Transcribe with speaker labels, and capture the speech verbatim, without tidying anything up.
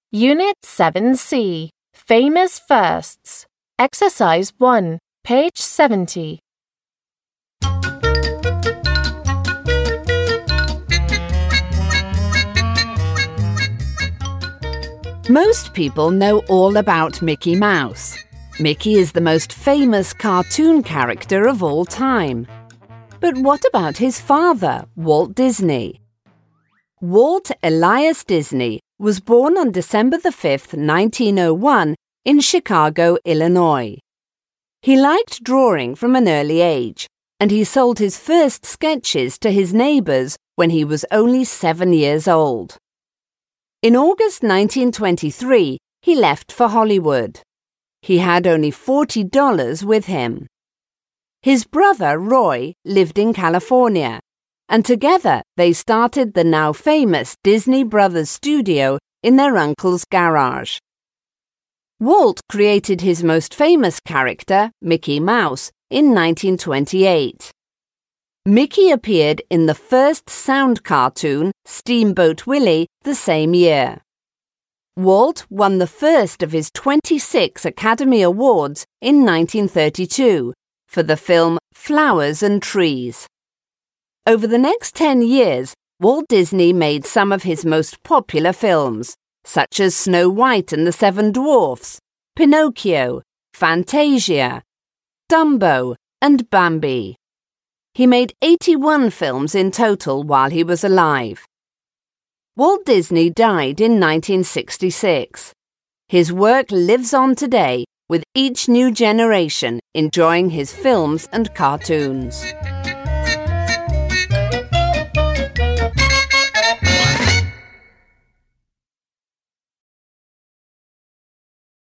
Speaker 1: Unit seven C, Famous Firsts. Exercise one, page seventy.
Speaker 2: Most people know all about Mickey Mouse. Mickey is the most famous cartoon character of all time. But what about his father, Walt Disney? Walt Elias Disney was born on December the fifth, nineteen oh one, in Chicago, Illinois. He liked drawing from an early age, and he sold his first sketches to his neighbors when he was only seven years old. In August nineteen twenty-three, he left for Hollywood. He had only forty dollars with him. His brother, Roy, lived in California, and together they started the now famous Disney Brothers studio in their uncle's garage. Walt created his most famous character, Mickey Mouse, in nineteen twenty-eight. Mickey appeared in the first sound cartoon, Steamboat Willie, the same year. Walt won the first of his twenty-six Academy Awards in nineteen thirty-two for the film Flowers and Trees. Over the next ten years, Walt Disney made some of his most popular films, such as Snow White and the Seven Dwarfs, Pinocchio, Fantasia, Dumbo, and Bambi. He made eighty-one films in total while he was alive. Walt Disney died in nineteen sixty-six. His work lives on today, with each new generation enjoying his films and cartoons.